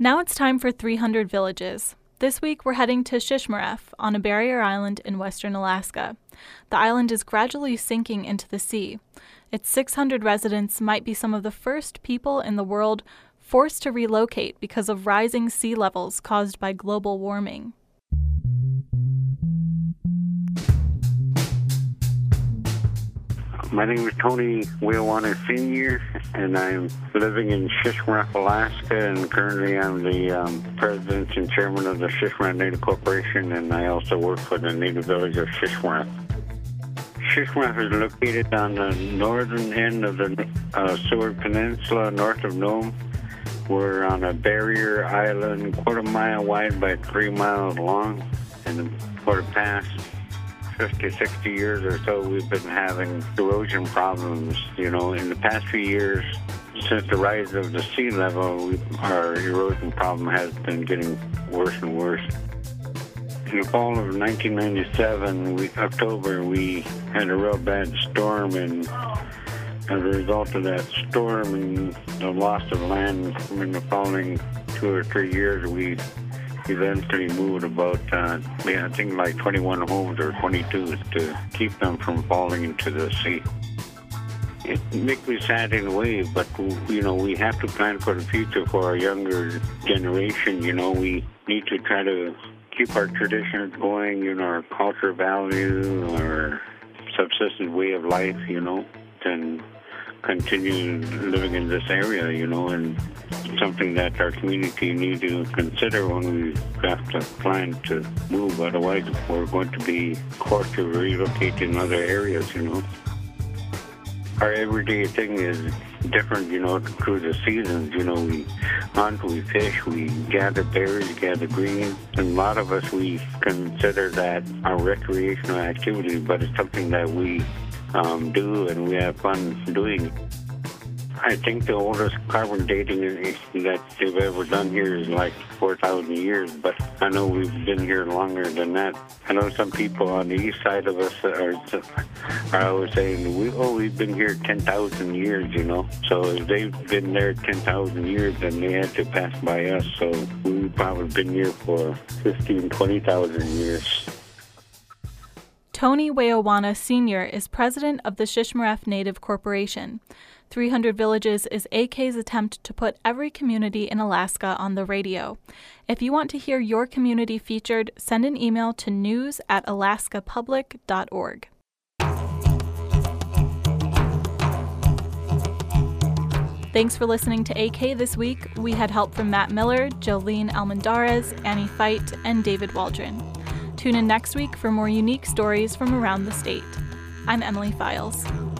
Now it's time for 300 Villages. This week we're heading to Shishmaref on a barrier island in western Alaska. The island is gradually sinking into the sea. Its 600 residents might be some of the first people in the world forced to relocate because of rising sea levels caused by global warming. My name is Tony Weowana Sr., and I'm living in Shishmaref, Alaska, and currently I'm the president and chairman of the Shishmaref Native Corporation, and I also work for the native village of Shishmaref. Shishmaref is located on the northern end of the Seward Peninsula, north of Nome. We're on a barrier island, 1/4 mile wide by 3 miles long, and for the past 50, 60 years or so, we've been having erosion problems. You know, in the past few years, since the rise of the sea level, our erosion problem has been getting worse and worse. In the fall of 1997, October, we had a real bad storm, and as a result of that storm and the loss of land in the following 2 or 3 years, we eventually moved about, I think like 21 homes or 22 to keep them from falling into the sea. It makes me sad in a way, but, you know, we have to plan for the future for our younger generation. You know, we need to try to keep our traditions going, you know, our culture value, our subsistence way of life, you know, and continue living in this area, you know, and something that our community need to consider when we have to plan to move. Otherwise, we're going to be forced to relocate in other areas, you know. Our everyday thing is different, you know, through the seasons. You know, we hunt, we fish, we gather berries, gather greens. And a lot of us, we consider that our recreational activity, but it's something that we do and we have fun doing. I think the oldest carbon dating that they've ever done here is like 4,000 years, but I know we've been here longer than that. I know some people on the east side of us are always saying, we've been here 10,000 years, you know. So if they've been there 10,000 years, then they had to pass by us. So we've probably been here for 15,000, 20,000 years. Tony Weowana Sr. is president of the Shishmaref Native Corporation. 300 Villages is AK's attempt to put every community in Alaska on the radio. If you want to hear your community featured, send an email to news@alaskapublic.org. Thanks for listening to AK This Week. We had help from Matt Miller, Jolene Almendarez, Annie Feit, and David Waldron. Tune in next week for more unique stories from around the state. I'm Emily Files.